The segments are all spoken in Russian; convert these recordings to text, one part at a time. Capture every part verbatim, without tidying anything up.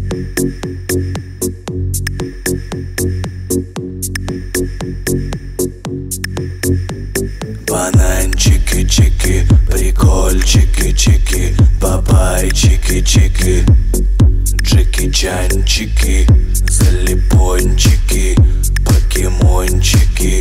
Бананчики-чики, прикольчики-чики, бабайчики-чики, джеки-чанчики, залипончики, покемончики,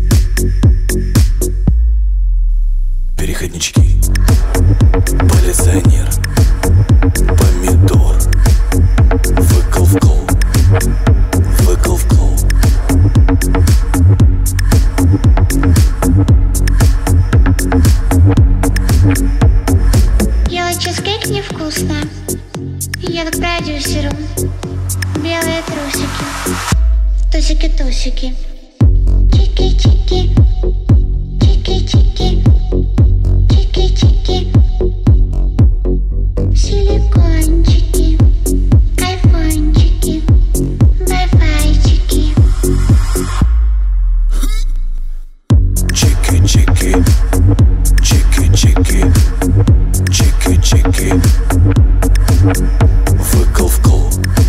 переходнички, полиционер, помидор, выкл-вкл, выкл-вкл. Ела чизкейк невкусно. Еду к продюсеру. Белые трусики. Тусики-тусики. Чики-чики. Чики-чики. Чики-чики. Силикончики. Айфончики. Вай-файчики. Чики-чики. Чики-чики. Чики-чики. Выкл-вкл.